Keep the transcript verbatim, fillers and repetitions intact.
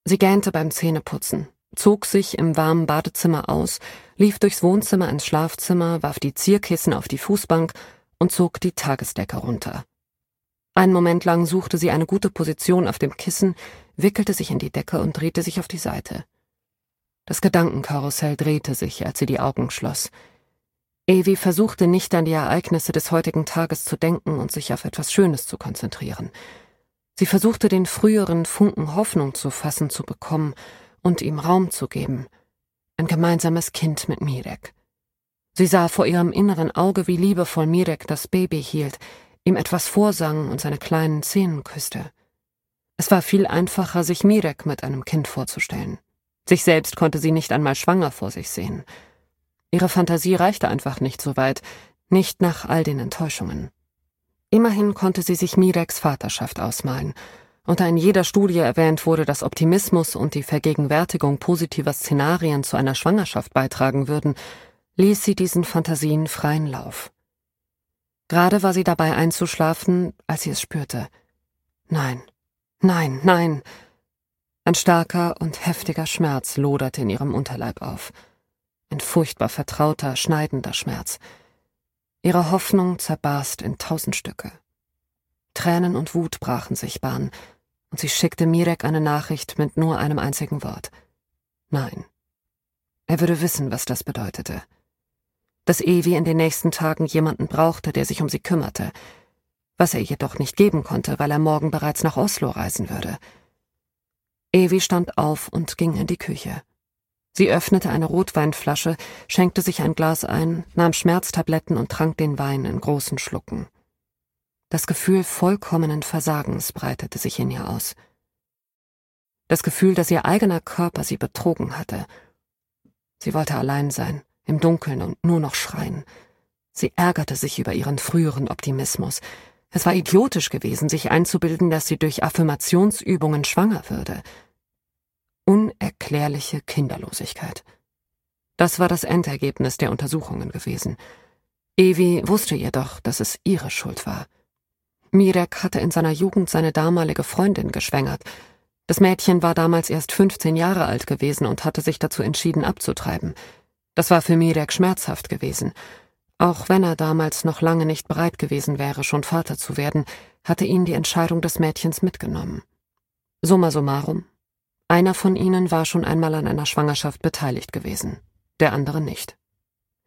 Sie gähnte beim Zähneputzen, zog sich im warmen Badezimmer aus, lief durchs Wohnzimmer ins Schlafzimmer, warf die Zierkissen auf die Fußbank und zog die Tagesdecke runter. Einen Moment lang suchte sie eine gute Position auf dem Kissen, wickelte sich in die Decke und drehte sich auf die Seite. Das Gedankenkarussell drehte sich, als sie die Augen schloss. Evie versuchte nicht an die Ereignisse des heutigen Tages zu denken und sich auf etwas Schönes zu konzentrieren. Sie versuchte, den früheren Funken Hoffnung zu fassen zu bekommen und ihm Raum zu geben. Ein gemeinsames Kind mit Mirek. Sie sah vor ihrem inneren Auge, wie liebevoll Mirek das Baby hielt, ihm etwas vorsang und seine kleinen Zähne küsste. Es war viel einfacher, sich Mirek mit einem Kind vorzustellen. Sich selbst konnte sie nicht einmal schwanger vor sich sehen. Ihre Fantasie reichte einfach nicht so weit, nicht nach all den Enttäuschungen. Immerhin konnte sie sich Mireks Vaterschaft ausmalen, und da in jeder Studie erwähnt wurde, dass Optimismus und die Vergegenwärtigung positiver Szenarien zu einer Schwangerschaft beitragen würden, ließ sie diesen Fantasien freien Lauf. Gerade war sie dabei einzuschlafen, als sie es spürte. Nein, nein, nein! Ein starker und heftiger Schmerz loderte in ihrem Unterleib auf. Ein furchtbar vertrauter, schneidender Schmerz. Ihre Hoffnung zerbarst in tausend Stücke. Tränen und Wut brachen sich Bahn, und sie schickte Mirek eine Nachricht mit nur einem einzigen Wort. Nein. Er würde wissen, was das bedeutete. Dass Evie in den nächsten Tagen jemanden brauchte, der sich um sie kümmerte, was er jedoch nicht geben konnte, weil er morgen bereits nach Oslo reisen würde. Evie stand auf und ging in die Küche. Sie öffnete eine Rotweinflasche, schenkte sich ein Glas ein, nahm Schmerztabletten und trank den Wein in großen Schlucken. Das Gefühl vollkommenen Versagens breitete sich in ihr aus. Das Gefühl, dass ihr eigener Körper sie betrogen hatte. Sie wollte allein sein, im Dunkeln und nur noch schreien. Sie ärgerte sich über ihren früheren Optimismus. Es war idiotisch gewesen, sich einzubilden, dass sie durch Affirmationsübungen schwanger würde. Unerklärliche Kinderlosigkeit. Das war das Endergebnis der Untersuchungen gewesen. Evie wusste jedoch, dass es ihre Schuld war. Mirek hatte in seiner Jugend seine damalige Freundin geschwängert. Das Mädchen war damals erst fünfzehn Jahre alt gewesen und hatte sich dazu entschieden, abzutreiben. Das war für Mirek schmerzhaft gewesen. Auch wenn er damals noch lange nicht bereit gewesen wäre, schon Vater zu werden, hatte ihn die Entscheidung des Mädchens mitgenommen. Summa summarum, einer von ihnen war schon einmal an einer Schwangerschaft beteiligt gewesen, der andere nicht.